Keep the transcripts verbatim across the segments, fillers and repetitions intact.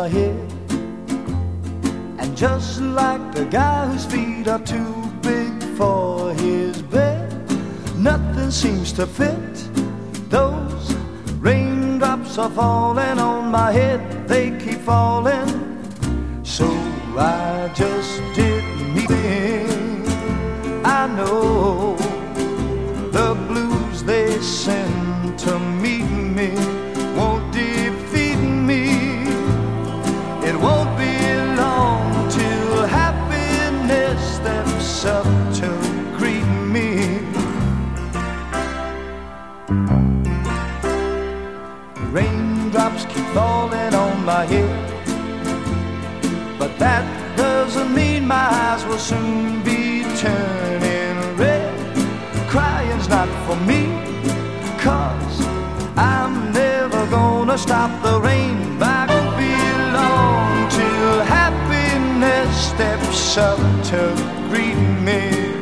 my head. And just like the guy whose feet are too big for his bed, nothing seems to fit. Those raindrops are falling on my head, they keep falling. So I just didn't mean, I know the blues they send to meet me won't defeat me. It won't be long till happiness steps up to greet me. Raindrops keep falling on my head, but that doesn't mean my eyes will soon be turning red. Crying's not for me, 'cause I'm never gonna stop the rain. I won't be long till happiness steps up to greet me.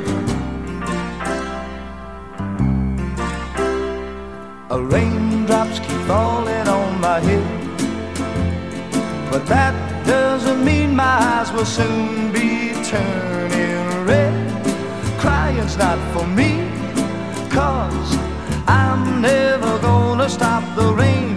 Raindrops keep falling on my head, but that doesn't mean my eyes will soon be turning red. Crying's not for me, 'cause I'm never gonna stop the rain.